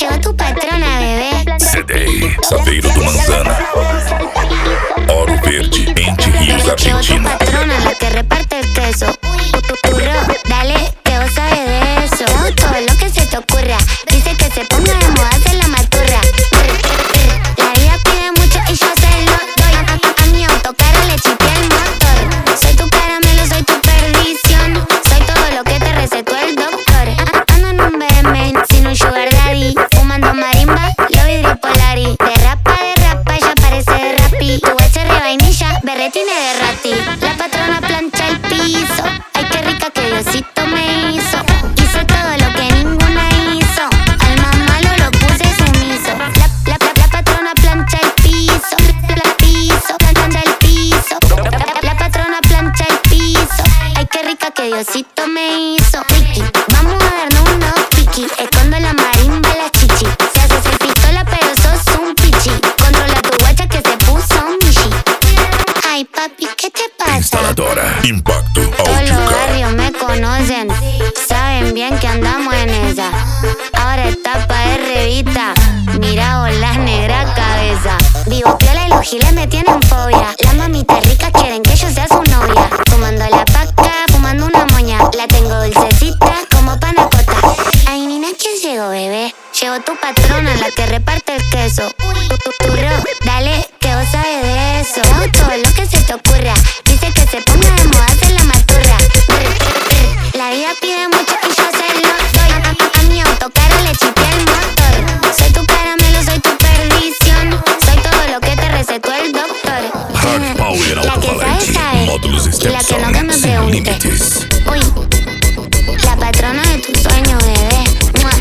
Llegó tu patrona, bebé. CDI, Saveiro do Manzana, Oro Verde, Entre Rios, Llegó tu Argentina. patrona, la que reparte el queso. Turro, dale, que vos sabes de eso. Te hago todo lo que se te ocurra. Dice que se ponga de moda, hacer la maturra. La vida pide mucho y yo se lo doy. A mi autocarro le chipié el motor. Soy tu caramelo, soy tu perdición. Soy todo lo que te recetó el doctor. Ando en un BM, sin un sugar daddy. Fumando marimba, lo hidripolari. De rapa, ella parece de rapi. Tu HR vainilla, berretine de rati. La patrona plancha el piso. Ay, qué rica que Diosito me hizo. Hice todo lo que ninguna hizo. Al mamá lo puse sumiso. La patrona plancha el piso. Plancha el piso. La patrona plancha el piso. Ay, qué rica que Diosito me hizo. Wiki, vamos a darnos unos piqui. Escondo la marimba, la chichi. Se hace ser pistola, pero sos un pichi. Controla tu guacha que se puso un bichi. Ay, papi, ¿qué te pasa? Instaladora Impacto Todos los Audio. barrios me conocen, saben bien que andamos en esa. Ahora etapa de revista, mira las negra cabeza. Vivo piola y los giles me tienen fobia. Las mamitas ricas quieren que yo sea su novia. Fumando la paca, fumando una moña. La tengo dulcecita como panacota. Ay, nina, ¿quién llegó, bebé? Llegó tu patrona, la que reparte el queso. Turro, dale, que vos sabes de eso. Te hago todo lo que se te ocurra. Dice que se ponga de moda, hacer la maturra. La vida pide mucho y yo se lo doy. A mi autocarro le chipié el motor. Soy tu caramelo, soy tu perdición. Soy todo lo que te recetó el doctor. Hard Power La que Alto-Falante, sabe, módulos y la que no que me Stepson, sin pregunte. límites. Uy, la patrona de tus sueños, bebé. ¡Mua!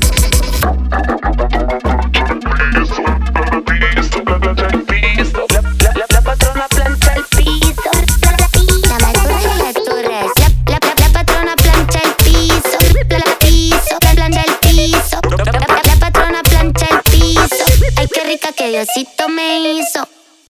La patrona plancha el piso. La matura y la turres. La patrona plancha el piso. Plancha el piso. La patrona plancha el piso. Ay, qué rica que Diosito